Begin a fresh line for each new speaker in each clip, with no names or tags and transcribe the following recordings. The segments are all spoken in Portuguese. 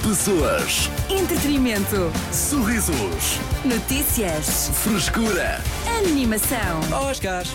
Pessoas,
Entretenimento.
sorrisos,
Notícias.
frescura.
Animação.
Oscars.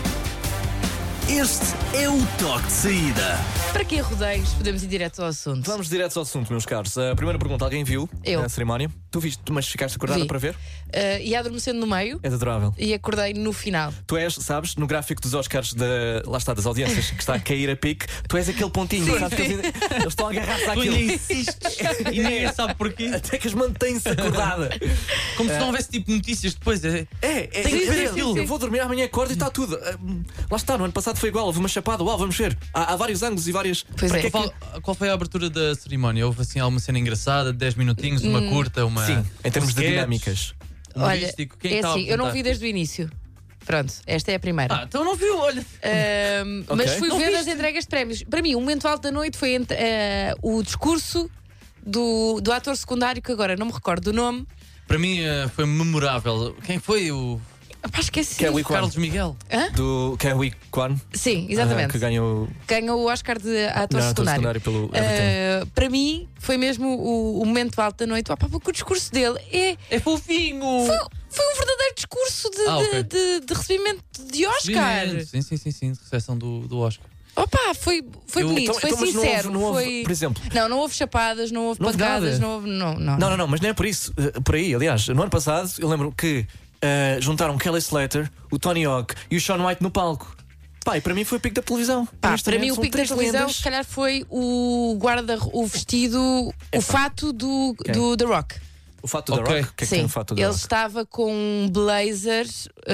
Este é o toque de saída.
Para que rodeios? Podemos ir direto ao assunto.
Vamos direto ao assunto, meus caros. A primeira pergunta, alguém viu
Eu.
a cerimónia? Tu viste, mas ficaste acordada
Vi.
para ver?
Ia adormecendo no meio
És adorável.
e acordei no final.
Tu és, sabes, no gráfico dos Oscars, lá está, das audiências, que está a cair a pique, tu és aquele pontinho, sabes? Eles estão a agarrar-se
Tu
àquilo.
ainda insistes e ninguém sabe porquê.
Até que as mantém-se acordada.
Como se não houvesse tipo notícias depois.
É,
Tem que ver aquilo.
Eu vou dormir amanhã, acordo e está tudo. Lá está, no ano passado foi igual, houve uma chapada, uau, vamos ver. Há vários ângulos e várias.
Pois
Para
é.
que
Qual foi a abertura da cerimónia? Houve assim alguma cena engraçada, 10 minutinhos, uma curta, uma.
Sim, em termos
um
de
sketch,
dinâmicas.
Olha,
humorístico? Quem
é
está a
assim, eu não
apontar?
vi desde o início. Pronto, esta é a primeira.
Então não viu, olha.
Mas fui
Não
ver
viste?
as entregas de prémios. Para mim, o momento alto da noite foi o discurso do ator secundário, que agora não me recordo do nome.
Para mim foi memorável. Quem foi o
Pá, esqueci.
Kelly Kwan.
Carlos Miguel?
Do Kelly Kwan.
Sim, exatamente.
Que ganhou
Ganhou o Oscar de ator
melhor ator
secundário.
secundário pelo Everton.
Para mim, foi mesmo o momento alto da noite. Porque o discurso dele
É fofinho!
foi um verdadeiro discurso
ok.
de recebimento de Oscar.
Sim, de recepção do Oscar.
Opa, foi bonito, foi
mas não
sincero.
houve,
foi...
por exemplo.
Não houve chapadas, não houve
Não houve
pancadas,
nada.
não houve. Não.
Não, mas não é por isso. Por aí, aliás, no ano passado, eu lembro que juntaram Kelly Slater, o Tony Hawk e o Shaun White no palco. Pá, e para mim foi o pico da televisão.
Pá, para mim, o
São
pico da
três
televisão,
lendas.
se calhar, foi o vestido, o fato do The Rock.
O fato da
Ok.
Rock? O que é que
Sim,
tem o fato da
ele
Rock?
estava com um blazer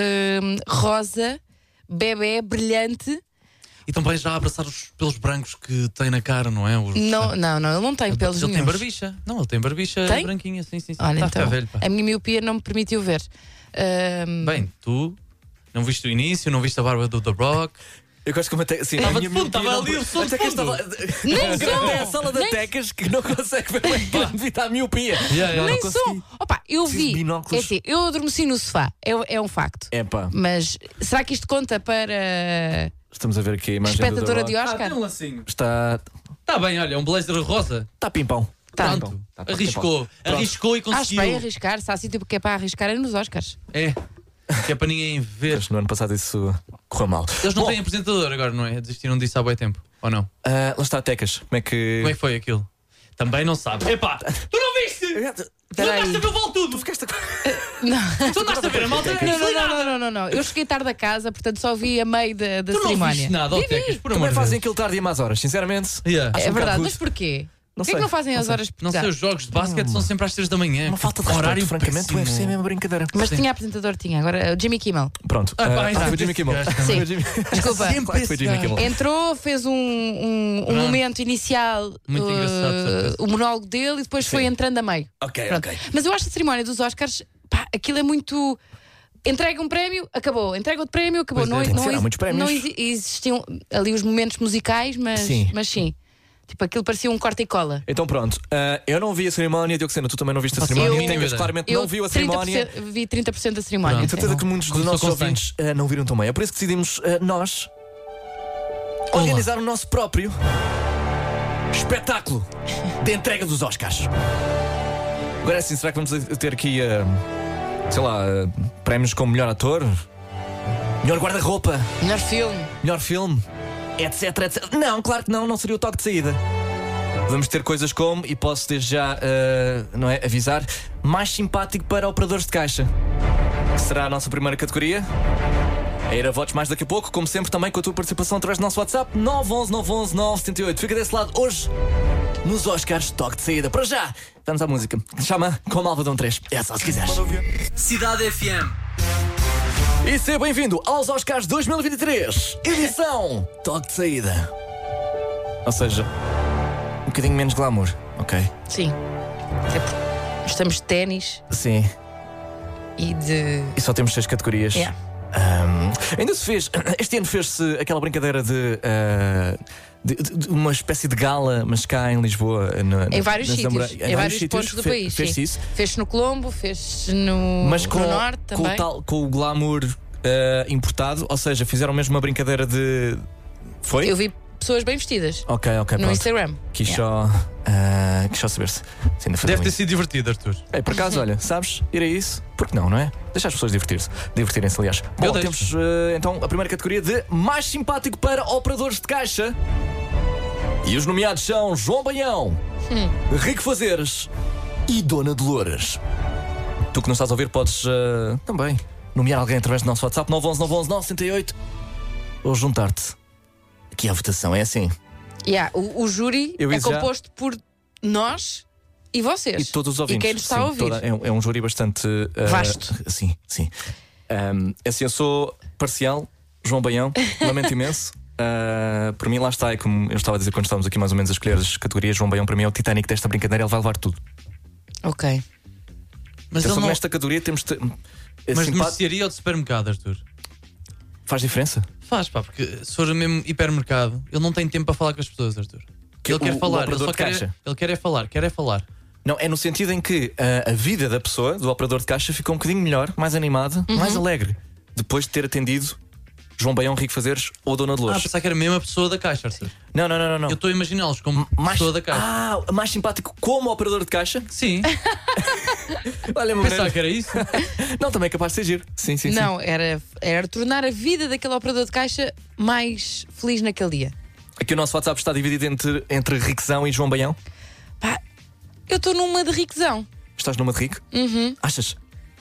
rosa, bebê, brilhante.
E também já a abraçar os pelos brancos que tem na cara, não é?
Não, ele não tem pelos
Ele tem
nenhuns.
barbicha. Não, ele tem barbicha
Tem?
branquinha, sim.
Olha,
Tá a
então,
ficar velho, pá.
a minha miopia não me permitiu ver.
Bem, tu não viste o início, não viste a barba do The Rock.
Eu gosto como até. Sim,
Estava
a minha
de fundo,
miopia
estava
não-
ali o som de
até que
fundo.
Nem
É a sala da
nem-
Tecas que não consegue ver bem devido à miopia.
Yeah.
Nem
não
sou.
consegui.
Opa, eu
Preciso de
vi.
binóculos.
É assim, eu adormeci no sofá. É um facto.
Epá,
Mas será que isto conta para
estamos a ver aqui a imagem do
espectadora
The
de
Rock.
Oscar?
tem um lacinho.
Está
Bem, olha, um blazer rosa.
pimpão.
Tá.
Pronto,
Tá
arriscou.
Pronto.
Arriscou e
Acho
conseguiu.
bem arriscar. Se há sítio que é para arriscar é nos Oscars.
É. Que é para ninguém ver.
Mas no ano passado isso correu mal.
Eles não
Bom,
têm apresentador agora, não é? Desistiram disso há bem tempo, ou não?
lá está a Tecas. Como é que.
Como é que foi aquilo? Também não sabe. Epá, tu não viste? Tu
Espera aí.
andaste a ver o vale tudo.
Não.
Tu andaste a ver a malta.
Não. Eu cheguei tarde a casa, portanto só vi a meio da
Tu não
cerimónia.
viste nada, ó Tecas, por amor
Também
de
fazem
Deus.
aquilo tarde e a más horas, sinceramente.
Yeah.
Acho
É
um
verdade,
bocado
mas
rude.
porquê?
Não
Porquê que
sei,
não fazem
não
as
sei.
horas
Não sei, os jogos de basquete são sempre às 3 da manhã.
Uma falta de
Horário
respeito, francamente, o
péssimo.
UFC é mesmo brincadeira.
Mas
Sim.
tinha apresentador, tinha. Agora o Jimmy Kimmel.
Pronto.
pá,
foi o Jimmy Kimmel.
Sim.
Foi o Jimmy-
Desculpa.
Sempre
Claro que foi
esse
Jimmy
gajo.
Kimmel.
Entrou, fez um momento inicial,
Muito engraçado, de certeza.
o monólogo dele, e depois foi entrando a meio.
Ok,
Pronto.
ok.
Mas eu acho a cerimónia dos Oscars, pá, aquilo é muito. Entrega um prémio, acabou. Entrega outro prémio, acabou.
Pois é, tem
que ser, há muitos prémios.
Não existiam ali os momentos musicais, mas
Sim.
Tipo, aquilo parecia um corta e cola.
Então pronto, eu não vi a cerimónia, Diogo, tu também não viste a
Faço
cerimónia,
a mínima
Tecas
ideia.
claramente
Eu
não viu a cerimónia.
vi 30% da cerimónia.
Pronto.
Tenho certeza que muitos dos
Começou
nossos
com 100.
ouvintes não viram também. É por isso que decidimos nós organizar o nosso próprio espetáculo de entrega dos Oscars. Agora é assim, será que vamos ter aqui, sei lá, prémios como melhor ator, melhor guarda-roupa,
Melhor filme.
filme, etc. Não, claro que não seria o toque de saída. Vamos ter coisas como, e posso desde já não é, avisar, mais simpático para operadores de caixa. Que será a nossa primeira categoria. A ir a votos mais daqui a pouco, como sempre, também com a tua participação através do nosso WhatsApp 911 911 978. Fica desse lado hoje nos Oscars toque de saída. Para já, vamos à música. Chama com Malvadão 3. É só se quiseres.
Cidade FM.
E seja bem-vindo aos Oscars 2023, edição toque de saída. Ou seja, um bocadinho menos glamour, ok?
Sim. Até porque estamos de ténis
Sim,
e de.
e só temos 6 categorias.
Yeah.
Ainda se fez, este ano fez-se aquela brincadeira de uma espécie de gala, mas cá em Lisboa,
Em vários
nas
sítios,
Namora-
em vários pontos do país.
Fez-se
sim.
isso,
Fez-se no Colombo, fez-se no,
mas com,
no Norte
com,
também.
com o glamour importado, ou seja, fizeram mesmo uma brincadeira de. Foi?
Eu vi pessoas bem vestidas
Ok,
no
pronto.
Instagram.
Quis só saber se ainda foi
Deve
bom
ter
isso.
sido divertido, Arthur.
Por acaso, olha, sabes, ir a isso? Porque não é? Deixa as pessoas divertirem-se, aliás. Bom,
deixo.
temos então a primeira categoria de mais simpático para operadores de caixa. E os nomeados são João Baião, Rico Fazeres e Dona Dolores. Tu que não estás a ouvir podes também nomear alguém através do nosso WhatsApp 911 911 968 ou juntar-te. Aqui a votação é assim.
O júri
Eu
é
ia já-
composto por nós e vocês.
E todos os ouvintes.
E quem nos está a
Sim,
ouvir.
é um júri bastante
Vasto.
Sim. Assim, eu sou parcial, João Baião, lamento imenso. Por mim, lá está, é como eu estava a dizer quando estávamos aqui mais ou menos a escolher as categorias. João Baião, para mim, é o Titanic desta brincadeira, ele vai levar tudo.
Ok.
Mas
Atenção,
ele não...
nesta categoria temos.
Mas de mercearia ou de supermercado, Arthur?
Faz diferença?
Faz, pá, porque se for mesmo hipermercado, ele não tem tempo para falar com as pessoas, Arthur.
Que
Ele quer
o
falar, ele
operador
só
de
quer,
caixa.
ele quer é falar.
Não, é no sentido em que a vida da pessoa, do operador de caixa, ficou um bocadinho melhor, mais animada, mais alegre, depois de ter atendido João Baião, Rico Fazeres ou Dona Dolores.
Pensar que era mesmo a pessoa da caixa, Arthur.
Não.
Eu estou a imaginá-los como
Mais,
pessoa da caixa.
mais simpático como operador de caixa?
Sim,
Olha, meu
pensar
menino.
que era isso.
Não, também é capaz de ser giro. Sim.
Não, era tornar a vida daquele operador de caixa mais feliz naquele dia.
Aqui o nosso WhatsApp está dividido entre Riquezão e João Baião.
Pá, eu estou numa de riquezão.
Estás numa de Rico? Achas?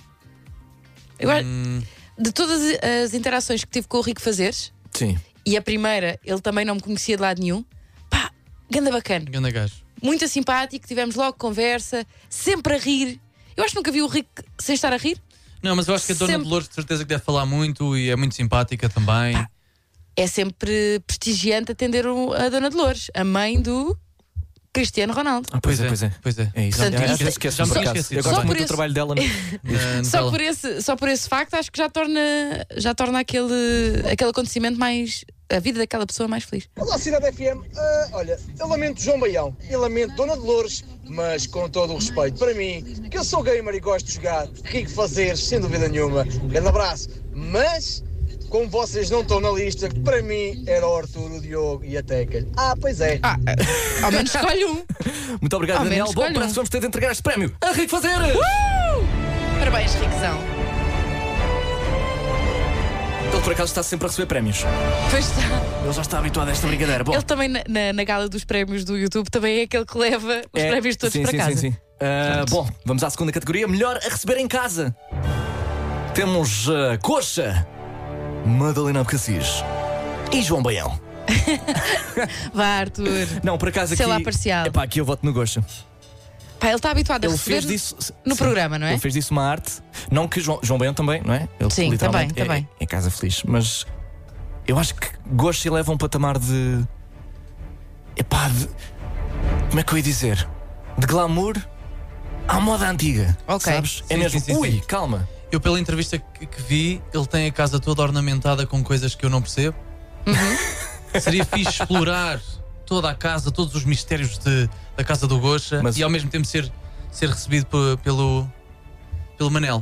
Eu acho- De todas as interações que tive com o Rico Fazeres,
Sim.
e a primeira, ele também não me conhecia de lado nenhum, pá, ganda bacana.
Ganda gajo.
Muito simpático, tivemos logo conversa, sempre a rir. Eu acho que nunca vi o Rico sem estar a rir.
Não, mas eu acho que a Dona
Sempre.
Dolores de certeza que deve falar muito e é muito simpática também.
É sempre prestigiante atender a Dona Dolores, a mãe do Cristiano Ronaldo.
Pois é.
É
É isso.
Portanto,
Às
isso-
vezes esqueço,
já me
por
tinha
acaso.
esquecido.
Eu gosto
Só
muito
por
do trabalho dela.
Na
Só
novela.
por esse facto, acho que já torna aquele acontecimento mais. A vida daquela pessoa mais feliz.
Olá, Cidade FM. Olha, eu lamento João Baião e lamento Dona Dolores, mas com todo o respeito para mim, que eu sou gamer e gosto de jogar, Rico Fazeres, sem dúvida nenhuma. Grande abraço. Mas, como vocês não estão na lista, para mim era o Arthur, o Diogo e a Teca. Pois é.
Ao menos escolhe um.
Muito obrigado,
Ao
Daniel.
menos
Bom,
escolhe
parece que vamos ter de entregar este prémio a Rico Fazeres.
Parabéns, Riquezão.
Ele por acaso está sempre a receber prémios.
Pois está.
Ele já está habituado a esta brincadeira. Bom,
Ele também na gala dos prémios do YouTube também é aquele que leva os prémios todos
sim,
para
sim,
casa.
Sim. Bom, vamos à segunda categoria: melhor a receber em casa. Temos Coxa, Madalena Abcacis e João Baião.
Vá, Arthur.
Não, por acaso
Sei
aqui.
lá, parcial.
Epá, aqui eu voto no Coxa.
Pá, ele está habituado a
Ele
receber
fez disso
no
sim,
programa, não é?
Ele fez disso uma arte. Não que João Baião também, não é? Ele
Sim,
literalmente
também.
É casa feliz. Mas eu acho que Coxa eleva um patamar de. Epá, como é que eu ia dizer? De glamour à moda antiga.
Ok.
Sabes? É
Sim,
mesmo.
sim, sim,
Ui,
sim.
calma.
Eu, pela entrevista que vi, ele tem a casa toda ornamentada com coisas que eu não percebo. Seria fixe explorar toda a casa, todos os mistérios da casa do Gocha,
Mas-
e ao mesmo tempo ser recebido pelo Manel.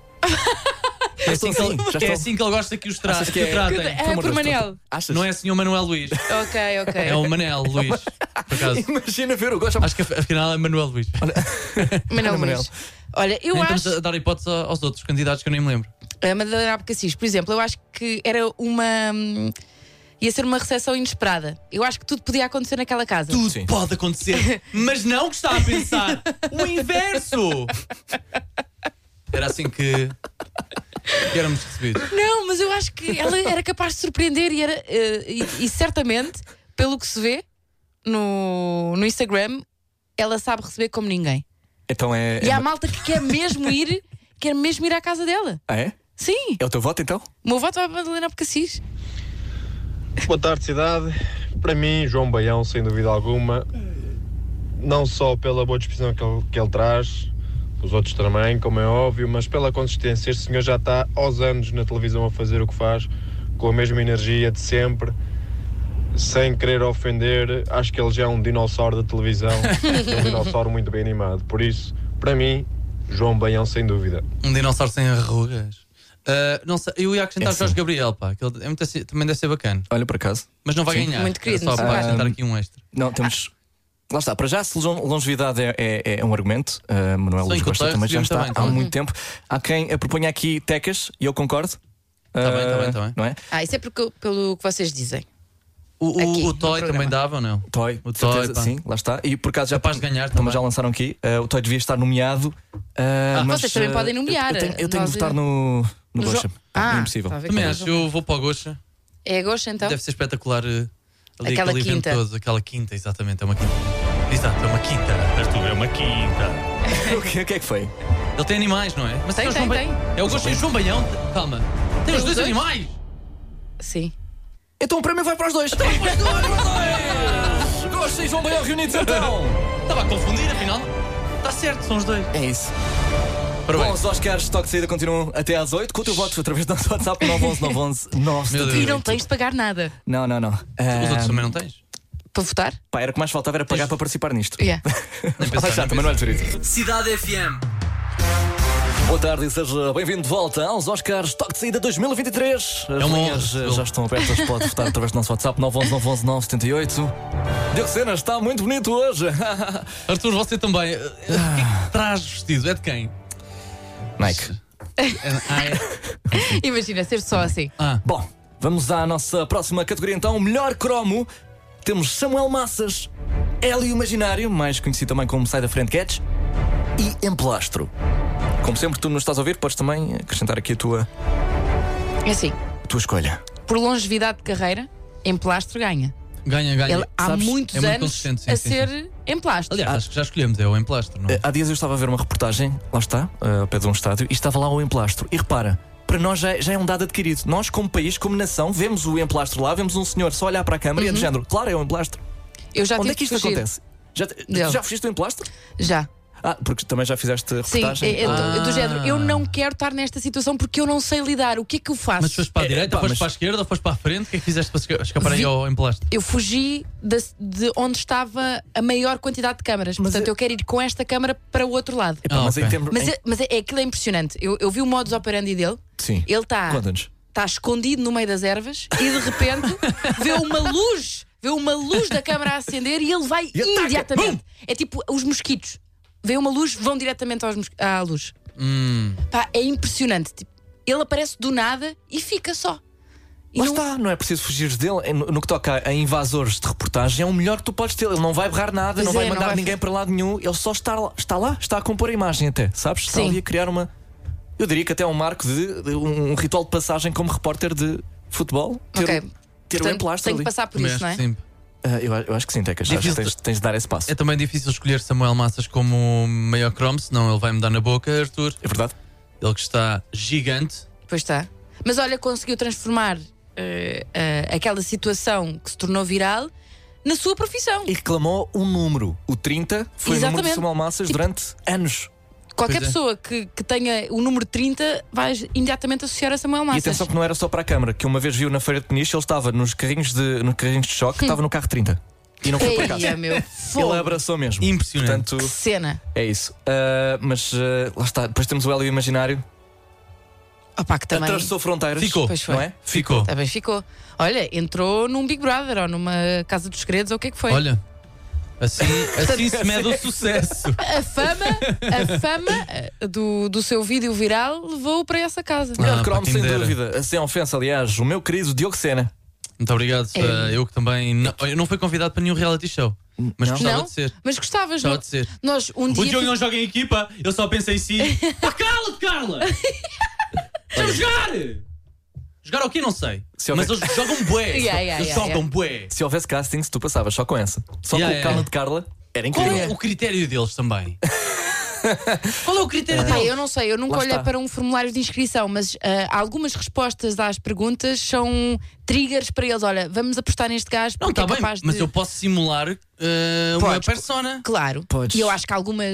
É assim,
estou
que
assim, já
ele, é
estou.
assim que ele gosta que os
Achas que
que o
é-
tratem.
É
Pelo amor
por
de Deus,
Manel.
Achas?
Não é Sr. Manuel Luís,
Ok.
é o Manel Luís, por acaso.
Imagina ver o Coxa.
Acho que afinal é Manuel Luís.
Manel
Manel.
Luís. Olha, eu
Nem
acho.
estamos a dar hipótese aos outros candidatos que eu nem me lembro.
A Madalena Abcacis, por exemplo, eu acho que era ia ser uma recepção inesperada. Eu acho que tudo podia acontecer naquela casa.
Tudo
Sim.
pode acontecer, mas não o que está a pensar. O inverso. Era assim que éramos recebidos.
Não, mas eu acho que ela era capaz de surpreender e certamente, pelo que se vê no Instagram, ela sabe receber como ninguém.
Então é.
E há malta que quer mesmo ir à casa dela.
Ah, é?
Sim,
É o teu voto então?
o meu voto vai para a Madalena Abcacis.
Boa tarde, cidade. Para mim, João Baião, sem dúvida alguma, não só pela boa disposição que ele traz, os outros também, como é óbvio, mas pela consistência. Este senhor já está aos anos na televisão a fazer o que faz, com a mesma energia de sempre, sem querer ofender. Acho que ele já é um dinossauro da televisão, um dinossauro muito bem animado. Por isso, para mim, João Baião, sem dúvida.
Um dinossauro sem arrugas. Não sei, eu ia acrescentar
É
Jorge
sim.
Gabriel, pá, que ele também deve ser bacana.
Olha, por acaso.
Mas não vai
Sim.
ganhar.
Muito querido,
É só
muito
para
simpático.
acrescentar aqui um extra.
Não, temos. Lá está, para já, se longevidade é um argumento, Manuel
Sim,
Luz
que o
Costa
texto
também já
vimos
está
também,
há
também.
muito tempo. Há quem proponha aqui tecas, e eu concordo.
Tá bem.
Não é?
Isso é pelo que vocês dizem. Aqui,
O
no
Toy
programa.
também dava ou não?
Toy,
O
de certeza,
Toy, pá.
sim, lá está. E por acaso já
Capaz de ganhar
também
também.
já lançaram aqui. O Toy devia estar nomeado. Mas,
vocês também podem nomear.
Eu tenho
Nós-
de votar no
No
Gosha.
jo- Ah,
É impossível.
tá a ver
Também
que
acho, eu vou para o Gosha.
É a Gosha, então?
Deve ser espetacular ali
Aquela
aquele evento
quinta.
todo, aquela quinta, exatamente, é uma quinta. Exato, é uma quinta. Arthur, é uma quinta.
O que é que foi?
Ele tem animais, não é? Mas
Tem,
é o
tem,
João
tem.
É o Gosha e o João Baião. Calma. Tem os dois animais.
Sim.
Então o prémio vai para os dois. Gosha e João Baião reunidos então.
Estava a confundir, afinal. Está certo, são os dois.
É isso. Bom,
Parabéns.
os Oscars de Toque de Saída continuam até às 8 com o teu voto através do nosso WhatsApp 911
Meu Deus.
E não tens de pagar nada
Não.
Os outros também não tens?
para votar?
Pá, era o que mais faltava era pagar para participar nisto.
Yeah.
Nem
Lá está, também não é Turito.
Cidade FM.
Boa tarde e seja bem-vindo de volta aos Oscars Toque de Saída 2023. As
uma
linhas
honra,
já estão abertas, pode votar através do nosso WhatsApp 911 978. Diogo Sena está muito bonito hoje.
Arthur, você também. O que é que traz vestido? É de quem?
Nike.
Imagina ser só assim.
Bom, vamos à nossa próxima categoria então, melhor cromo. Temos Samuel Massas, Hélio Imaginário, mais conhecido também como Sai da Frente Catch, e Emplastro. Como sempre, tu nos estás a ouvir, podes também acrescentar aqui a tua
É assim,
escolha.
por longevidade de carreira, Emplastro ganha.
Ganha.
Ele há
sabes,
muitos
é muito
anos
consistente, sim,
a
sim,
ser Emplastro.
Aliás, acho que já escolhemos, é o Emplastro, não é?
Há dias eu estava a ver uma reportagem, lá está, ao pé de um estádio, e estava lá o Emplastro. E repara, para nós já é um dado adquirido. Nós, como país, como nação, vemos o Emplastro lá, vemos um senhor só olhar para a câmara e é do género, claro, é o Emplastro.
Eu já
Onde
tive
é que isto
que fugir.
acontece?
Dele.
Já fugiste o Emplastro?
Já.
Porque também já fizeste
Sim,
reportagem.
do género. Eu não quero estar nesta situação porque eu não sei lidar. O que é que eu faço?
Mas foste para a direita,
pá,
foste
mas-
para a esquerda ou foste para a frente? O que é que fizeste para escapar aí ao Emplastro?
Eu fugi de onde estava a maior quantidade de câmaras. Portanto, eu quero ir com esta câmara para o outro lado.
Epá, mas
ok.
em termos.
Mas aquilo é impressionante. Eu vi o modus operandi dele.
Sim.
Ele está
Conta-nos.
escondido no meio das ervas e de repente vê uma luz da câmara a acender e ele vai
E ataca.
imediatamente. É tipo os mosquitos. Vê uma luz, vão diretamente à luz. Pá, é impressionante. Tipo, ele aparece do nada e fica só. E
Lá
não-
está, não é preciso fugir dele. No que toca a invasores de reportagem, é o melhor que tu podes ter. Ele não vai berrar nada,
Pois
não vai
é, não
mandar
vai
ninguém para lado nenhum. Ele só está lá, está a compor a imagem até, sabes? Está
Sim.
ali a criar uma. Eu diria que até é um marco de um ritual de passagem como repórter de futebol. Ter
Ok.
o
Portanto,
Emplastro
tenho que
ali.
passar por
Também
isso,
acho
não é?
que sim.
Eu acho que sim, Tecas. Acho que
Difícil-
tens de dar esse passo.
É também difícil escolher Samuel Massas como maior cromo, senão ele vai me dar na boca, Arthur.
É verdade?
Ele que está gigante.
Pois está. Mas olha, conseguiu transformar aquela situação que se tornou viral na sua profissão.
E reclamou um número. O 30 foi o número de
Exatamente.
Samuel Massas
Tipo-
durante anos.
Qualquer
Pois é.
pessoa que tenha o número 30 vai imediatamente associar a Samuel
E
Massas.
atenção que não era só para a câmara, que uma vez viu na Feira de Peniche, ele estava nos carrinhos de choque, estava no carro 30. E não foi para casa.
Eia, meu
Ele
fogo.
abraçou mesmo.
Impressionante.
Portanto,
Cena.
é isso. Mas lá está. Depois temos o Hélio Imaginário.
Opá, que também.
Atravessou fronteiras.
Ficou.
Pois foi.
Não é?
Ficou.
Também ficou. Olha, entrou num Big Brother ou numa Casa dos Segredos ou o que é que foi?
Olha, assim se mede o sucesso.
A fama do seu vídeo viral levou-o para essa casa.
Melhor
pá,
cromo,
quem
sem
dera.
dúvida. Sem ofensa, aliás, o meu querido Diogo Sena.
Muito obrigado. Eu que também. Eu não fui convidado para nenhum reality show, mas
Não?
gostava
Não?
de ser.
Mas gostavas,
Gostava
não?
de ser.
Nós um
O
dia.
Diogo não joga em equipa, eu só penso em si. Pá, cala-te, Carla! Deixa-me jogar! Jogar o quê? Não sei.
Se
Mas
houver-
eles jogam bué.
Yeah,
Eles
yeah,
jogam bué.
Se houvesse castings, tu passavas só com essa. Só
Yeah,
com o
yeah,
Carla
yeah.
de Carla. Era
Qual
incrível.
é o critério deles também? Qual é o critério
Pá,
deles?
eu não sei, eu nunca
Lá
olhei
está.
para um formulário de inscrição, mas algumas respostas às perguntas são triggers para eles. Olha, vamos apostar neste gajo
Não,
porque
está
é
bem,
capaz de.
mas eu posso simular uma
Podes.
persona.
Claro.
Podes.
E eu acho que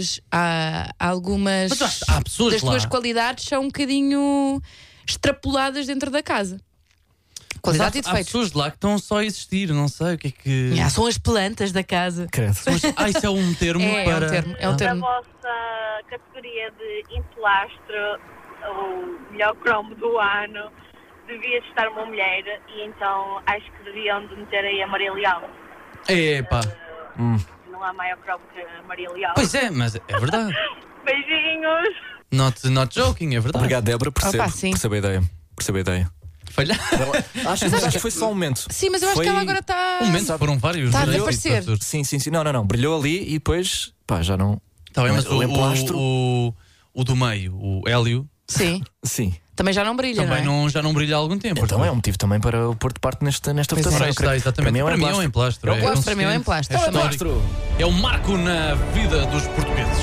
há algumas
Mas há pessoas
das
lá.
tuas qualidades são um bocadinho extrapoladas dentro da casa.
Mas
Qualidade e
há
defeitos.
pessoas de lá que estão só a existir, não sei o que é que.
São as plantas da casa.
Credo.
Isso é um termo
É
para.
um termo. É um
Na
termo.
vossa categoria de emplastro, o melhor cromo do ano devia estar uma mulher e então acho que deviam de meter aí a Maria Leal.
Epá.
Não há maior cromo que a Maria Leal.
Pois é, mas é verdade.
Beijinhos!
Not joking, é verdade.
Obrigado, Débora,
sim.
percebo a ideia.
Falhar.
Acho que foi só um momento.
Sim, mas eu acho que ela agora está.
Um momento, foram vários.
Está a
brilhou,
desaparecer.
Arthur.
Sim. Não. Brilhou ali e depois, já não.
Tá bem, mas
o emplastro.
o do meio, o Hélio,
Sim.
Sim.
Também já não brilha,
também
não é?
já não brilha há algum tempo.
Então é um motivo também para o pôr de parte nesta votação.
Ora,
eu
está,
creio.
exatamente.
Para mim é um emplastro.
Para mim é um emplastro.
É
também.
histórico. É um marco na vida dos portugueses.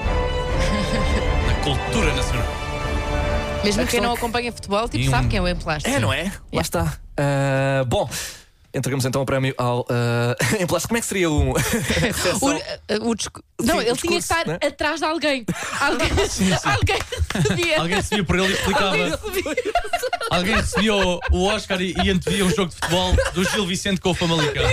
Na cultura nacional.
Mesmo quem não acompanha futebol, tipo, sabe quem é o emplastro.
É, não é? Lá está. Bom, entregamos então o prémio ao emplastro. Como é que seria um.
Não,
Sim,
ele
o
tinha que
discurso,
estar
né?
atrás de alguém. Alguém recebia.
Alguém recebia por ele e explicava. Alguém recebia o Oscar e antevia um jogo de futebol do Gil Vicente com o Famalicão.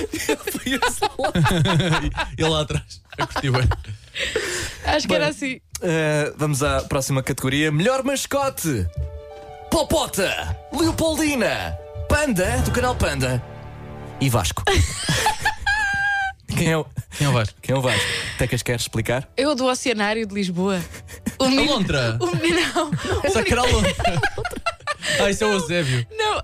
E lá atrás. Eu curti bem.
Acho que era assim.
Vamos à próxima categoria: melhor mascote. Popota, Leopoldina, Panda, do canal Panda e Vasco. Quem é o Vasco? Tecas, queres explicar?
Eu do Oceanário de Lisboa. O
A lontra.
O menino não.
Só que era a lontra. Isso é o Eusébio.
Não.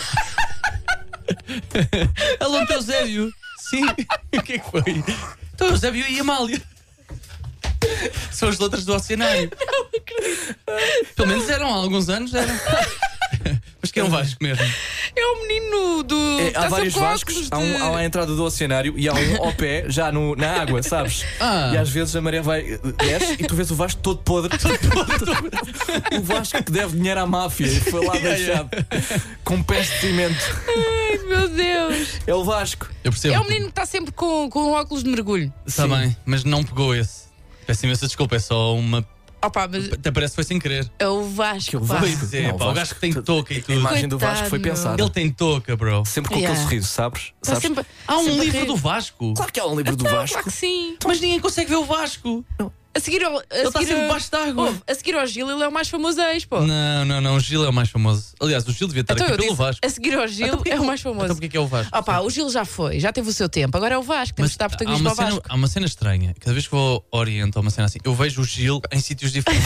A lontra Eusébio. Sim. O que é que foi? Então Eusébio e Amália. São as letras do Oceanário.
Não acredito.
Pelo menos eram há alguns anos, eram. Mas que é um Vasco mesmo.
É o menino do.
Há vários Vascos, há um à entrada do Oceanário e há um ao pé, já na água, sabes? E às vezes a maré desce e tu vês o Vasco todo podre. O Vasco que deve dinheiro à máfia e foi lá deixado com pés de cimento.
Ai, meu Deus.
É o Vasco.
Eu percebo.
É o menino que está sempre com óculos de mergulho.
Está bem, mas não pegou esse. Peço imensa desculpa, é só uma.
Opa, mas
Até parece que foi sem querer.
é o Vasco. pá.
Pois é,
Não,
pá, o gajo que tem touca e
A
tudo.
imagem do Vasco foi
Coitado,
pensada.
Ele tem touca, bro.
Sempre com aquele sorriso, sabes?
Está sempre,
Há um
sempre a
livro
rir.
do Vasco.
Claro que há um livro do
Então,
Vasco.
Claro que sim.
Mas ninguém consegue ver o Vasco.
A seguir ao.
Ele está sempre debaixo d'água.
A seguir ao Gil, ele é o mais famoso ex, pô.
Não, o Gil é o mais famoso. Aliás, o Gil devia estar
Então
aqui
eu
pelo
disse,
Vasco.
a seguir ao Gil é o mais famoso.
Então porquê que é o Vasco?
Opa, o Gil já foi, já teve o seu tempo, agora é o Vasco, temos que dar protagonismo ao Vasco.
Há uma cena estranha. Cada vez que vou ao Oriente, há uma cena assim, eu vejo o Gil em sítios diferentes.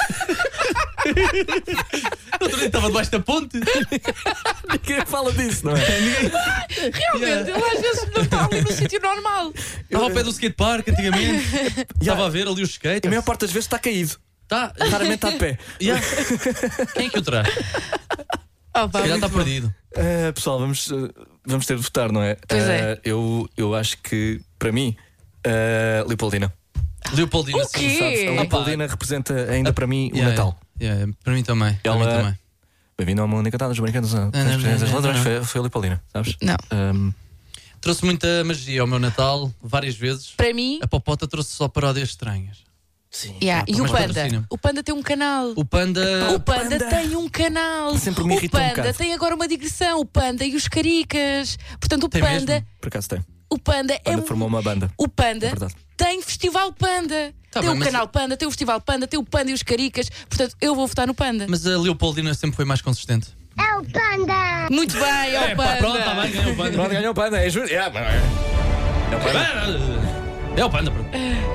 No outro dia estava debaixo da ponte.
Ninguém fala disso, não é?
Realmente, ele às vezes não está ali no sítio normal.
Estava ao pé do skatepark antigamente. Estava a ver ali os
A
skaters.
maior parte das vezes está caído.
Tá.
Raramente está de pé.
Quem é que o traz?
Opa,
Se calhar
muito
está
bom.
perdido.
Pessoal, vamos ter de votar, não é?
Pois é.
Eu acho que, para mim, Leopoldina.
Leopoldina,
O quê?
Sabes, a
Opa.
Leopoldina representa ainda para mim o Natal.
Para mim também. Para mim
Ela-
também.
Bem-vindo ao mundo encantado dos brinquedos.
não,
Das
não,
ladrões.
não.
Foi a Leopoldina, sabes?
Não.
Trouxe muita magia ao meu Natal, várias vezes.
Para mim,
A Popota trouxe só paródias estranhas.
Sim.
yeah. E o
mas
Panda?
patrocínio.
O Panda tem um canal.
O Panda.
O Panda
Panda.
tem um canal.
Sempre me
o
irrita um
Panda
bocado.
tem agora uma digressão. O Panda e os Caricas. Portanto, o
Tem
Panda,
mesmo?
Por acaso tem.
o Panda é
Panda formou uma banda.
O Panda
É verdade.
tem Festival Panda.
Tá
tem
bem,
o
mas-
canal Panda, tem o Festival Panda, tem o Panda e os Caricas. Portanto, eu vou votar no Panda.
Mas a Leopoldina sempre foi mais consistente.
É o panda!
Muito bem, é o Panda.
Pronto, está bem, ganhou o Panda.
Pronto, ganhou o Panda. É justo. É o Panda.
É o Panda, pronto.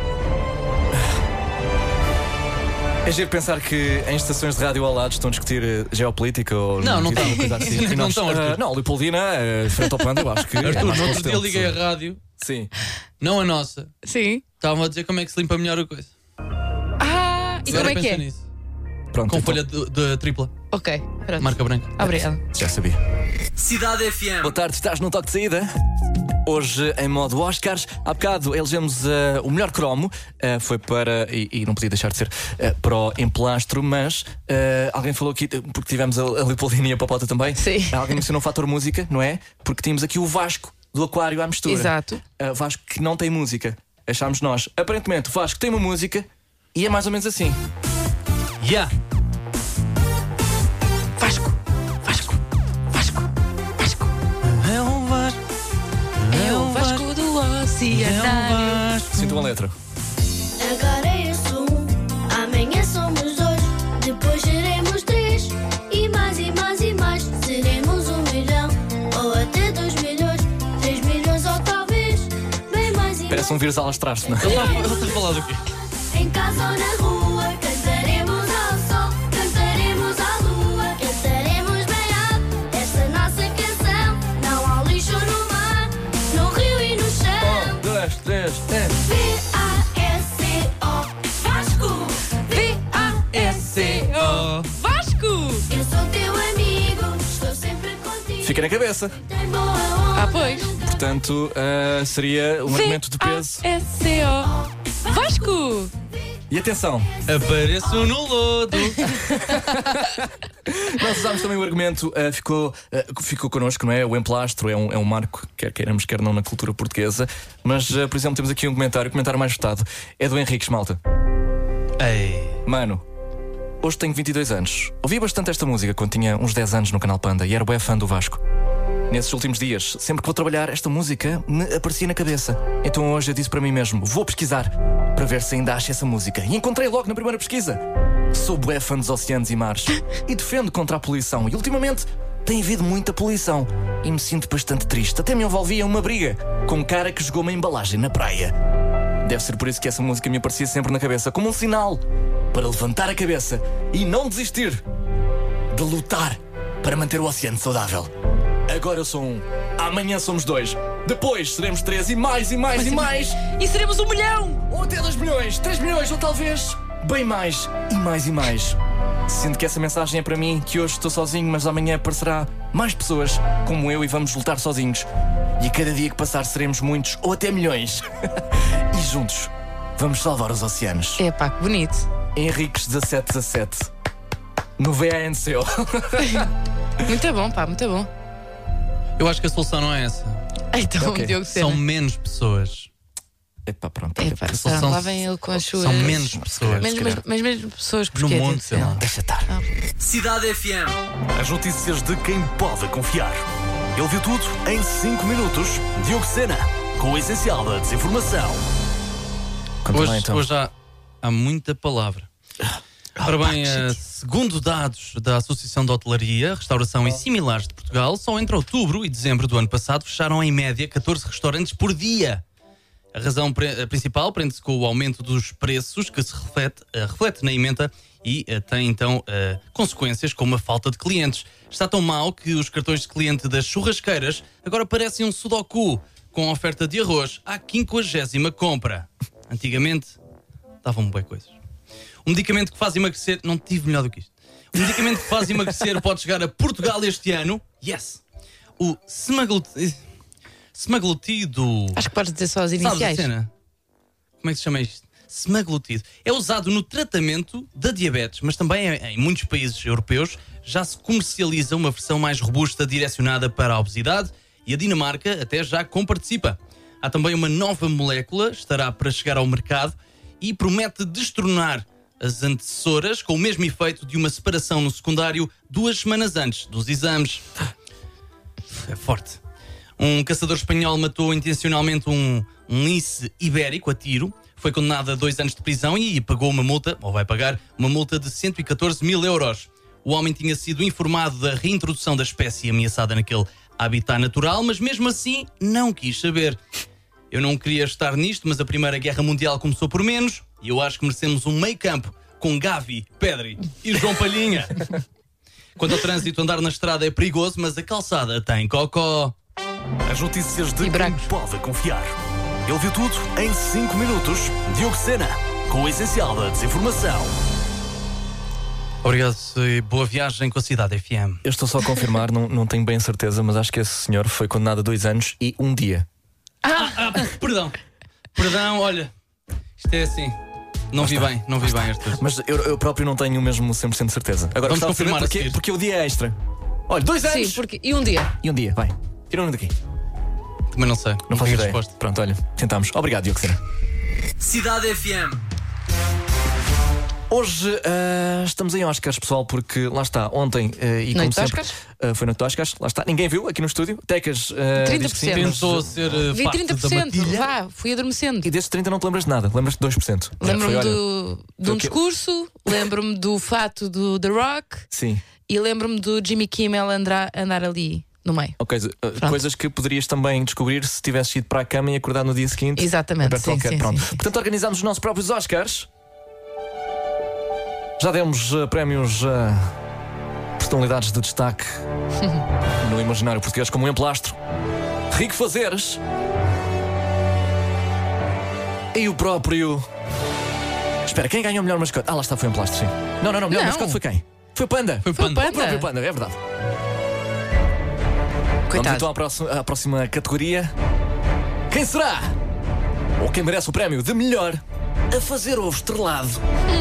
É giro pensar que em estações de rádio ao lado estão a discutir geopolítica ou
Não
notícia,
estão.
uma coisa assim.
Não
E nós,
estão, Arthur.
não, Leopoldina, frente ao Panda, eu acho que. é
Arthur,
mais
no outro dia
consistente.
liguei a rádio,
Sim.
não a nossa.
Sim.
Estavam a dizer como é que se limpa melhor a coisa.
E como é que
Pensei
é?
nisso.
Pronto,
Com
então,
folha de tripla,
Ok, pronto.
marca branca.
Obrigada.
já sabia.
Cidade FM.
Boa tarde, estás no toque de saída. Hoje em modo Oscars. Há bocado elegemos o melhor cromo. Foi para, e não podia deixar de ser, para o emplastro. Mas alguém falou aqui, porque tivemos a Leopoldina e a Popota também.
Sim.
Alguém mencionou o fator música, não é? Porque tínhamos aqui o Vasco do Aquário à mistura.
Exato.
Vasco que não tem música. Achámos nós. Aparentemente o Vasco tem uma música e é mais ou menos assim.
Yeah!
Vasco, Vasco, Vasco, Vasco.
É um Vasco.
É o Vasco do Oceanário.
Sinto a letra.
Agora eu sou um, amanhã somos dois, depois será
Parece um vírus a alastrar-se, não é?
Ele está a falar do quê?
Em casa ou na rua, cantaremos ao sol, cantaremos à lua, cantaremos bem alto esta nossa canção. Não há lixo no mar, no rio e no chão.
1, 2, 3,
V-A-S-C-O, Vasco!
V-A-S-C-O. Vasco!
Eu sou teu amigo, estou sempre contigo.
Fica na cabeça.
Tem boa onda.
Pois.
Portanto, seria um argumento de peso.
V-A-S-C-O. Vasco!
E atenção,
Apareço no lodo.
nós usámos também o argumento, ficou connosco, não é? O emplastro é um marco, quer queiramos, quer não, na cultura portuguesa. Mas, por exemplo, temos aqui um comentário, o comentário mais votado é do Henriques, malta.
Ei.
Mano, hoje tenho 22 anos. Ouvi bastante esta música quando tinha uns 10 anos no canal Panda e era bué fã do Vasco. Nesses últimos dias, sempre que vou trabalhar, esta música me aparecia na cabeça. Então hoje eu disse para mim mesmo, vou pesquisar para ver se ainda acho essa música. E encontrei logo na primeira pesquisa. Sou bué fã dos oceanos e mares e defendo contra a poluição. E ultimamente tem havido muita poluição e me sinto bastante triste. Até me envolvi em uma briga com um cara que jogou uma embalagem na praia. Deve ser por isso que essa música me aparecia sempre na cabeça, como um sinal para levantar a cabeça e não desistir de lutar para manter o oceano saudável. Agora eu sou 1, amanhã somos 2, depois seremos 3 e mais e mais e mais.
E seremos 1 milhão!
Ou até 2 milhões, 3 milhões ou talvez bem mais e mais e mais. Sinto que essa mensagem é para mim, que hoje estou sozinho, mas amanhã aparecerá mais pessoas como eu e vamos lutar sozinhos. E a cada dia que passar seremos muitos ou até milhões. E juntos vamos salvar os oceanos.
Epá, que bonito.
Henriques 1717 no VANCO.
Muito bom, pá, muito bom.
Eu acho que a solução não é essa.
Então,
Ok.
Diogo Sena.
São menos pessoas.
Epá, pronto.
Epá,
São-
lá vem ele com as suas.
São menos pessoas.
Mas mesmo pessoas
No
porquê,
mundo,
Diogo
sei
Sena?
lá.
Deixa estar.
Cidade FM. As notícias de quem pode confiar. Ele viu tudo em 5 minutos. Diogo Sena, com o essencial da desinformação.
Conta lá,
Hoje,
então.
hoje há muita palavra. Ora bem, segundo dados da Associação de Hotelaria, Restauração e Similares de Portugal, só entre outubro e dezembro do ano passado fecharam em média 14 restaurantes por dia. A razão principal prende-se com o aumento dos preços, que se reflete na emenda e tem então consequências como a falta de clientes. Está tão mal que os cartões de cliente das churrasqueiras agora parecem um sudoku com oferta de arroz à 50ª compra. Antigamente davam-me boas coisas. Um medicamento que faz emagrecer... Não tive melhor do que isto. Um medicamento que faz emagrecer pode chegar a Portugal este ano. Yes! O semaglutido...
Acho que podes dizer só as
Sabes a
iniciais.
cena? Como é que se chama isto? Semaglutido. É usado no tratamento da diabetes, mas também em muitos países europeus já se comercializa uma versão mais robusta direcionada para a obesidade e a Dinamarca até já comparticipa. Há também uma nova molécula, estará para chegar ao mercado e promete destronar as antecessoras com o mesmo efeito de uma separação no secundário 2 semanas antes dos exames. É forte. Um caçador espanhol matou intencionalmente um lince ibérico a tiro. Foi condenado a 2 anos de prisão e pagou uma multa, ou vai pagar, uma multa de 114 mil euros. O homem tinha sido informado da reintrodução da espécie ameaçada naquele habitat natural, mas mesmo assim não quis saber. Eu não queria estar nisto, mas a Primeira Guerra Mundial começou por menos e eu acho que merecemos um meio campo com Gavi, Pedri e João Palhinha. Quanto ao trânsito, andar na estrada é perigoso, mas a calçada tem cocó.
As notícias de
E
quem
brancos.
pode confiar. Ele viu tudo em 5 minutos. Diogo Sena, com o essencial da desinformação.
Obrigado e boa viagem com a Cidade FM.
Eu estou só a confirmar, não tenho bem a certeza, mas acho que esse senhor foi condenado a 2 anos e 1 dia.
Perdão, olha, isto é assim. Não vi bem, Arthur.
Mas eu próprio não tenho mesmo 100% de certeza. Agora
Vamos
gostava de saber
confirmar a seguir.
porque o dia é extra. Olha, 2 anos
Sim, porque... E um dia?
e 1 dia, vai. Tira-me daqui.
Também não sei.
Não faço
tenho
ideia.
resposta.
Pronto, olha, tentamos. Obrigado, Diogo Sena.
Cidade FM.
Hoje estamos em Oscars, pessoal, porque lá está, ontem e como
Noite de
sempre,
Oscars?
foi noite de Oscars, lá está. Ninguém viu aqui no estúdio. Tecas
30%.
diz que sim,
Tentou ser
Vi
parte da
30%.
matilha.
Vá, fui adormecendo.
E desses 30 não te lembras de nada, lembras-te de 2%.
Lembro-me
Foi, olha,
de um
aquilo.
discurso, lembro-me do fato do The Rock
Sim.
e lembro-me do Jimmy Kimmel andar ali. no meio.
Ok, coisas que poderias também descobrir se tivesses ido para a cama e acordar no dia seguinte.
Exatamente.
Aberto qualquer.
Sim,
Pronto.
sim.
Portanto, organizámos os nossos próprios Oscars. Já demos prémios a personalidades de destaque no imaginário português, como um emplastro, Rico Fazeres e o próprio. Espera, quem ganhou o melhor mascote? Lá está, foi um emplastro, sim. Não, melhor
Não.
mascote foi quem? Foi o Panda.
Foi o Panda.
O próprio Panda, é verdade. Vamos
Coitado.
então à próxima categoria. Quem será? Ou quem merece o prémio de melhor a fazer ovo estrelado?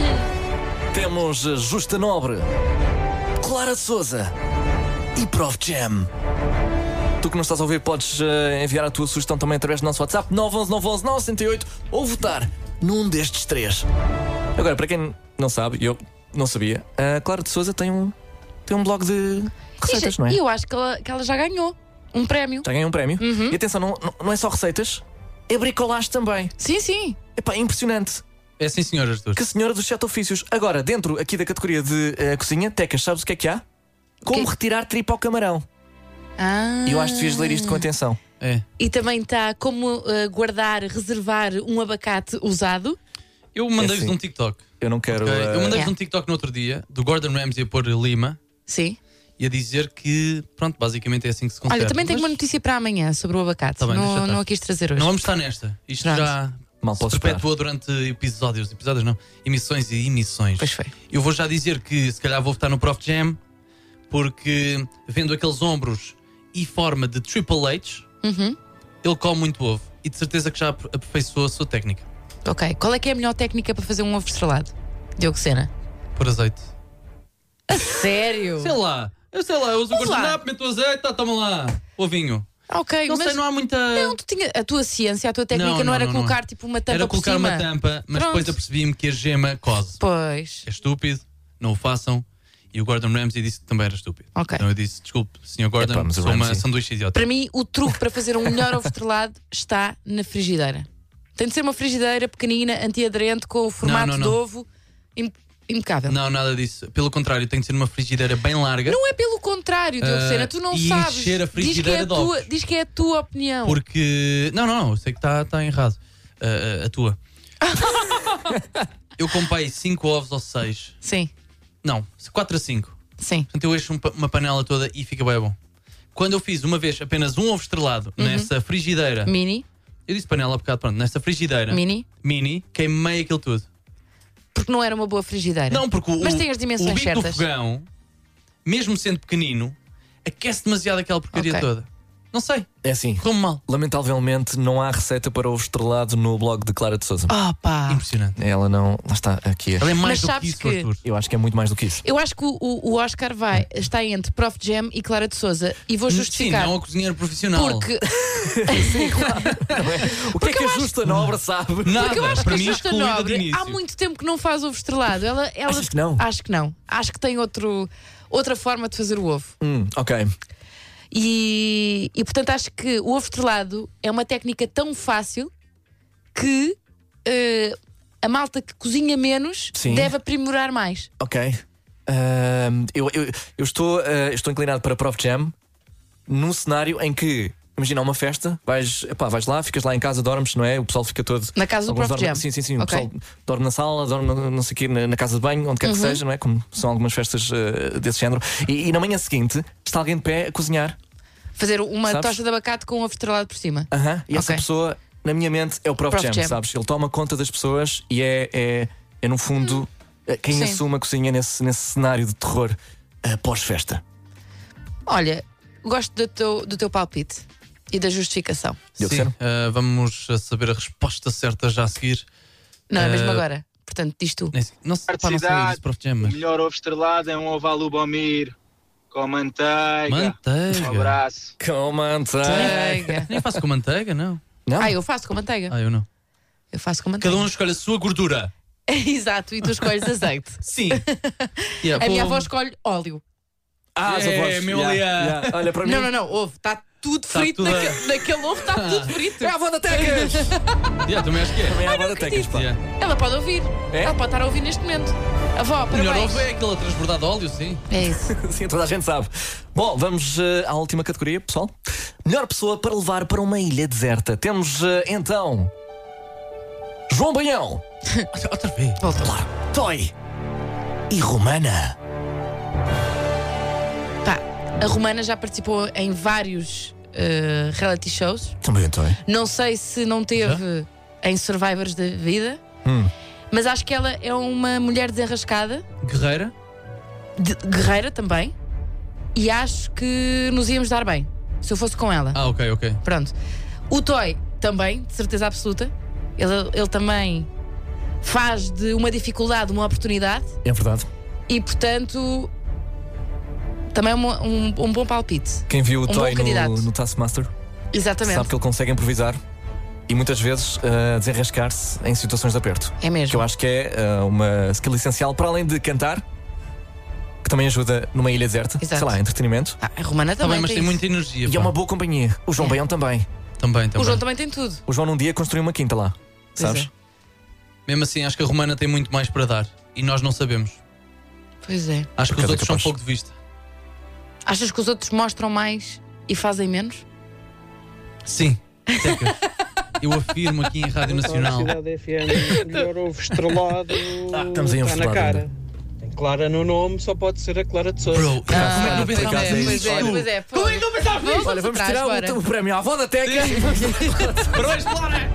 Temos Justa Nobre, Clara de Souza e Prof Jam. Tu que não estás a ouvir podes enviar a tua sugestão também através do nosso WhatsApp 911 911 968 ou votar num destes três. Agora, para quem não sabe, eu não sabia, a Clara de Souza tem um blog de receitas, não é?
E eu acho que ela já ganhou um prémio.
Já ganhou um prémio. E atenção, não é só receitas, é bricolagem também.
Sim, sim.
Epá, é impressionante.
É sim, senhoras duas.
Que senhora dos 7 ofícios. Agora, dentro aqui da categoria de cozinha, Tecas, sabes o que é que há? Como retirar tripa ao camarão. E eu acho que devias ler isto com atenção.
É.
E também está como guardar, reservar um abacate usado.
Eu mandei-vos
assim.
um TikTok.
Eu não quero.
Ok? Eu mandei-vos
Yeah.
um TikTok no outro dia do Gordon Ramsay a pôr Lima
Sim.
e a dizer que, pronto, basicamente é assim que se conserva.
Olha, também tenho
Mas
uma notícia para amanhã sobre o abacate.
Tá bem, deixa estar.
Não a quis trazer hoje.
não vamos estar nesta. Isto
Pronto.
já
Mal
se
posso
perpetuou durante episódios não, emissões e emissões.
Pois foi.
Eu vou já dizer que se calhar vou votar no Prof Jam, porque vendo aqueles ombros e forma de Triple H, ele come muito ovo e de certeza que já aperfeiçoou a sua técnica.
Ok. Qual é que é a melhor técnica para fazer um ovo estrelado? Diogo Sena.
Por azeite.
Sério?
Sei lá, eu uso o
Vamos lá.
guardanapo, meto o azeite, toma lá, ovinho.
Ok,
Não
mas
sei, não há muita.
não, tu tinha a tua ciência, a tua técnica não, era colocar tipo uma tampa
Era
por
colocar
cima.
uma tampa, mas
Pronto.
depois apercebi-me que a gema cose.
Pois.
É estúpido, não o façam. E o Gordon Ramsay disse que também era estúpido.
Ok.
Então eu disse: desculpe, Sr. Gordon,
Epá, mas o
sou uma
Ramsay-
sanduíche idiota.
Para mim, o truque para fazer um melhor ovo estrelado está na frigideira. Tem de ser uma frigideira pequenina, antiaderente, com o formato
não.
de ovo impecável.
Não, nada disso. Pelo contrário, tem de ser uma frigideira bem larga.
Não é pelo contrário, Diogo Sena, tu não
e
sabes.
encher a frigideira de ovos.
Diz que é a tua opinião.
Porque. Não, eu sei que está errado. A tua. Eu comprei 5 ovos ou 6.
Sim,
Não, 4 a 5.
sim.
Portanto, eu encho uma panela toda e fica bem bom. Quando eu fiz uma vez apenas um ovo estrelado nessa frigideira,
Mini,
eu disse panela há bocado, pronto, nessa frigideira
mini,
queimei aquilo tudo.
porque não era uma boa frigideira.
Não, porque
Mas tem as dimensões
o bico
certas.
do fogão, mesmo sendo pequenino, aquece demasiado aquela porcaria
Ok.
toda. Não sei,
É assim,
correu-me mal.
lamentavelmente não há receita para ovo estrelado no blog de Clara de Souza.
Opa!
Impressionante.
Ela não. Lá está, aqui é.
Ela é mais
Mas
do que
sabes
isso,
que-
Arthur.
Eu acho que é muito mais do que isso.
Eu acho que o Oscar está entre Prof Jam e Clara de Souza e vou
Sim,
justificar.
não a cozinheira profissional.
Porque
O que é que a Justa Nobre sabe?
Nada,
eu acho que
para
a
mim
Justa
excluída de
Nobre
início.
há muito tempo que não faz ovo estrelado. Ela
Achas que não?
Acho que não. Acho que tem outra forma de fazer o ovo.
Ok.
E portanto acho que o ovo estrelado é uma técnica tão fácil que a malta que cozinha menos
Sim.
deve aprimorar mais.
Ok. Eu estou inclinado para Prof Jam num cenário em que, imagina uma festa, vais lá, ficas lá em casa, dormes, não é? O pessoal fica todo.
Na casa do
alguns
Prof
dormem-
Jam.
Sim. O
Ok.
pessoal dorme na sala, dorme não sei o quê, na casa de banho, onde quer que seja, não é? Como são algumas festas desse género. E na manhã seguinte está alguém de pé a cozinhar.
Fazer uma
Sabes?
tosta de abacate com ovo estrelado por cima.
E essa
Ok.
pessoa, na minha mente, é o Prof Jam,
Jam.
sabes? Ele toma conta das pessoas e é no fundo, quem
Sim.
assume a cozinha nesse cenário de terror pós-festa.
Olha, gosto do teu palpite e da justificação.
Diogo
Sim,
Sena?
vamos saber a resposta certa já a seguir.
Não é mesmo agora? Portanto, diz tu.
Não sei, pá, não sei isso, Prof Jam,
O
mas...
melhor ovo estrelado é um ovo à Lubomir, com manteiga.
Manteiga.
Um abraço.
Com manteiga.
Manteiga.
Nem faço com manteiga, não.
Não?
Eu faço com manteiga.
Eu não.
Eu faço com manteiga.
Cada um escolhe a sua gordura.
Exato, e tu escolhes azeite.
Sim.
A minha avó escolhe óleo.
As avós.
meu aliado.
Olha, para mim.
Não, ovo. Está tudo frito naquele ovo, está tudo frito.
É a avó da Tecas!
Também acho que é.
Também é a avó da Tecas, pá.
Ela pode ouvir.
É?
Ela pode estar a ouvir neste momento. Avó,
O melhor
parabéns.
ovo é aquele transbordado de óleo, sim.
É isso.
Sim, toda a gente sabe. Bom, vamos à última categoria, pessoal. Melhor pessoa para levar para uma ilha deserta. Temos então João Baião,
Outra vez.
claro, Toy e Romana.
Pá, a Romana já participou em vários reality shows.
Também Toy.
Não sei se não teve em Survivors da vida, mas acho que ela é uma mulher desenrascada,
Guerreira.
guerreira também, e acho que nos íamos dar bem se eu fosse com ela.
Ok.
Pronto. O Toy também, de certeza absoluta. Ele também faz de uma dificuldade uma oportunidade
É verdade.
e, portanto, também é um bom palpite.
Quem viu o
bom
Toy
candidato.
no Taskmaster
Exatamente.
sabe que ele consegue improvisar e muitas vezes desenrascar-se em situações de aperto.
É mesmo.
Que eu acho que é uma skill essencial, para além de cantar, que também ajuda numa ilha deserta.
Exato.
Sei lá, entretenimento.
A Romana
Tá
também
bem, mas tem
isso.
muita energia.
E é uma boa companhia. O João Baião também.
Também.
O João também tem tudo.
O João num dia construiu uma quinta lá.
Pois
Sabes?
é.
Mesmo assim, acho que a Romana tem muito mais para dar. E nós não sabemos.
Pois é.
Acho que
Porque
os
é
outros são
capaz.
pouco de vista.
Achas que os outros mostram mais e fazem menos?
Sim. Tecas. Eu afirmo aqui em Rádio Nacional.
Cidade FM, melhor ovo estrelado.
estamos aí a
Está na
falar
cara.
ainda.
Tem Clara no nome, só pode ser a Clara de Sousa.
Bro, como é que não
por acaso
pensaste
é
nisso?
isso.
Pois é. Como é que não pensaste nisso?
Olha, vamos tirar o prémio à avó da Teca.
Parabéns, Clara!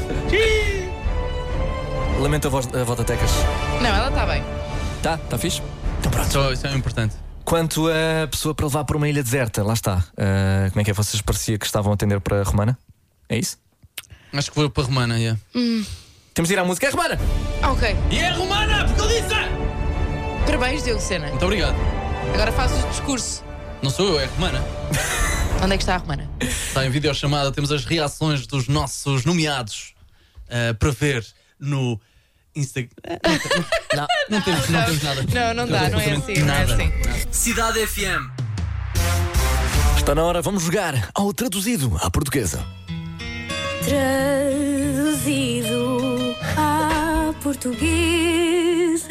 Lamento a avó da Tecas.
Não, ela está bem.
Tá fixe? Então pronto.
Isso é importante.
Quanto a pessoa para levar para uma ilha deserta, lá está. Como é que é? Vocês parecia que estavam a atender para a Romana? É isso?
Acho que vou para a Romana,
Temos de ir à música. É Romana!
Ok.
E é a Romana, porque eu disse!
Parabéns, Diogo Sena.
Muito obrigado.
Agora fazes o discurso.
Não sou eu, é a Romana.
Onde é que está a Romana?
Está em videochamada, temos as reações dos nossos nomeados para ver no Instagram. Não temos nada.
Não dá, não é assim. Não é
Nada.
assim.
Cidade FM.
Está na hora, vamos jogar ao traduzido à portuguesa.
Traduzido a português.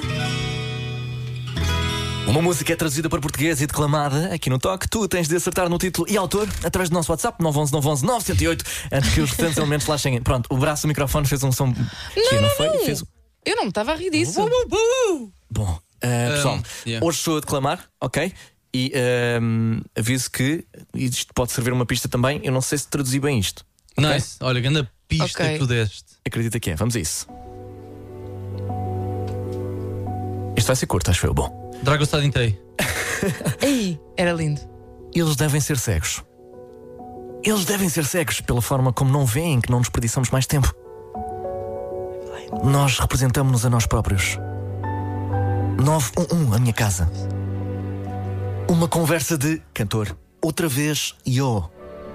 Uma música é traduzida para português e declamada aqui no Toque. Tu tens de acertar no título e autor através do nosso WhatsApp 911 911 908 antes que os restantes elementos lá cheguem. Pronto, o braço do microfone fez um som. Não foi? Fez...
Eu não me estava a rir disso.
Bom, pessoal,
yeah.
hoje sou a declamar, ok? E aviso que isto pode servir uma pista também. Eu não sei se traduzi bem isto. ok?
Nice. Olha, grande pista
Ok.
que tu deste.
Acredita que é, vamos a isso. Isto vai ser curto, acho eu. Bom,
Drago Stadintei.
Ei, era lindo.
eles devem ser cegos. Eles devem ser cegos pela forma como não veem que não desperdiçamos mais tempo. Nós representamos-nos a nós próprios. 911, a minha casa. Uma conversa de cantor. Outra vez, yo.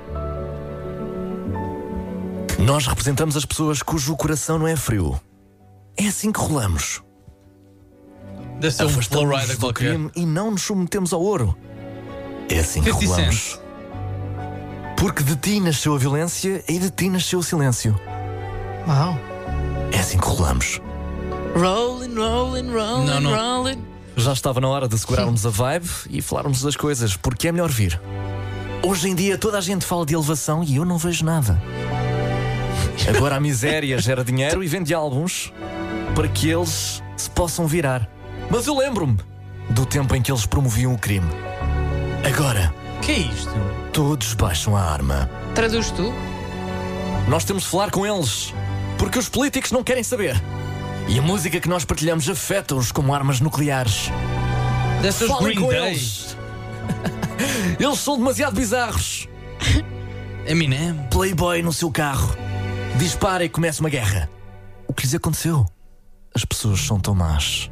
Nós representamos as pessoas cujo coração não é frio. É assim que rolamos.
Deve ser um
Afastamos-nos
flowrider
do
qualquer.
crime e não nos submetemos ao ouro. É assim que
50
rolamos. Porque de ti nasceu a violência e de ti nasceu o silêncio.
Uau.
É assim que rolamos.
Rolling, rolling, rolling,
Não.
rolling.
Já estava na hora de segurarmos a vibe e falarmos das coisas, porque é melhor vir. Hoje em dia toda a gente fala de elevação e eu não vejo nada. Agora a miséria gera dinheiro e vende álbuns para que eles se possam virar. Mas eu lembro-me do tempo em que eles promoviam o crime. Agora,
O que é isto?
todos baixam a arma.
Traduz tu?
Nós temos de falar com eles, porque os políticos não querem saber. E a música que nós partilhamos afeta-os como armas nucleares.
Deve ser os
Falem
Green
com
Day.
eles. Eles são demasiado bizarros.
Eminem.
Playboy no seu carro. Dispara e começa uma guerra. O que lhes aconteceu? As pessoas são tão más.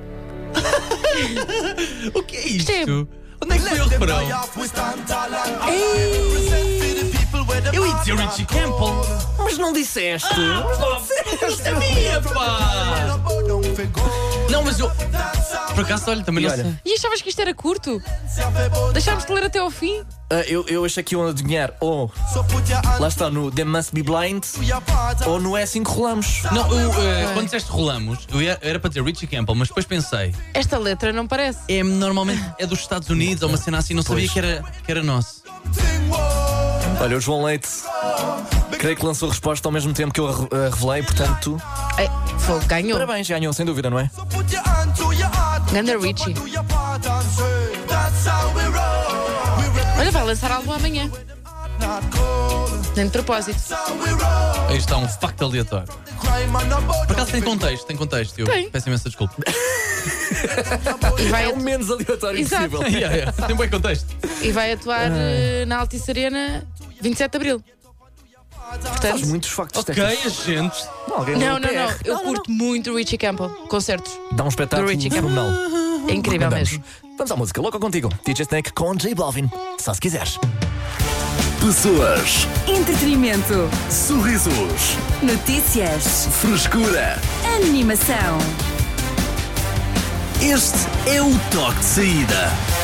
O que é isto?
Percebo.
Onde é que foi o refrão? Eu ia dizer Richie Campbell.
Mas não disseste.
Não sabia, pá! Não, mas eu. Por acaso, olha, também
E
não
olha.
sei.
E achavas que isto era curto? Deixámos de ler até ao fim?
Eu achei que iam adivinhar ou lá está no They Must Be Blind ou no É Assim que Rolamos.
Não, quando disseste rolamos, era para dizer Richie Campbell, mas depois pensei,
Esta letra não parece.
normalmente é dos Estados Unidos ou uma cena assim, não sabia
Pois.
que era nosso.
Olha, o João Leite, creio que lançou a resposta ao mesmo tempo que eu a revelei, portanto,
Ganhou.
parabéns, ganhou, sem dúvida, não é?
Ganda Richie. Olha, vai lançar álbum amanhã. Nem de propósito.
Aí está um facto aleatório. Por acaso tem contexto. Eu
Tem.
peço imensa desculpa.
E vai,
É o menos aleatório
Exato.
possível.
Yeah. Tem bom contexto.
e vai atuar na Altice Arena 27 de Abril.
Faz
Portanto,
muitos factos
Ok,
técnicos.
agentes.
Alguém
não.
leu o PR.
Eu curto muito o Richie Campbell. Concertos.
Dá um espetáculo
Do Richie Campbell.
fenomenal.
É incrível
Recomendamos.
mesmo.
Vamos à música, logo contigo. DJ Snake com J Balvin, só se quiseres.
Pessoas,
Entretenimento.
sorrisos,
Notícias.
frescura.
Animação.
Este é o toque de saída.